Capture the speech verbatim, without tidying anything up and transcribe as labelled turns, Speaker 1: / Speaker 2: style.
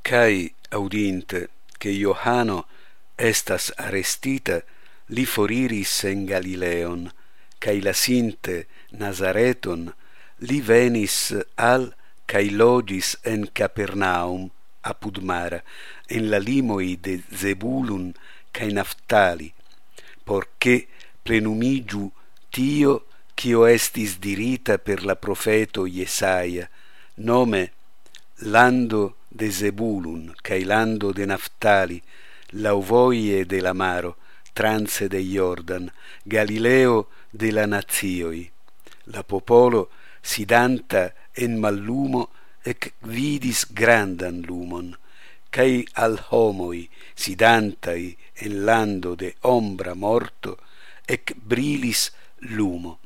Speaker 1: Cae audinte que Johano estas arrestita, li foriris en Galileon, cae lasinte Nazareton, li venis al cae logis en Capernaum apud mara, en la limoi de Zebulun cae Naftali, porche plenumigiu tio cio estis dirita per la profeto Jesaia, nome lando de Zebulun cae lando de Naftali, lauvoie de la maro, transe de Jordan, Galileo de la nazioi. La popolo sidanta en mallumo ec vidis grandan lumon, cae al homoi sidantai en lando de ombra morto ec brilis lumo.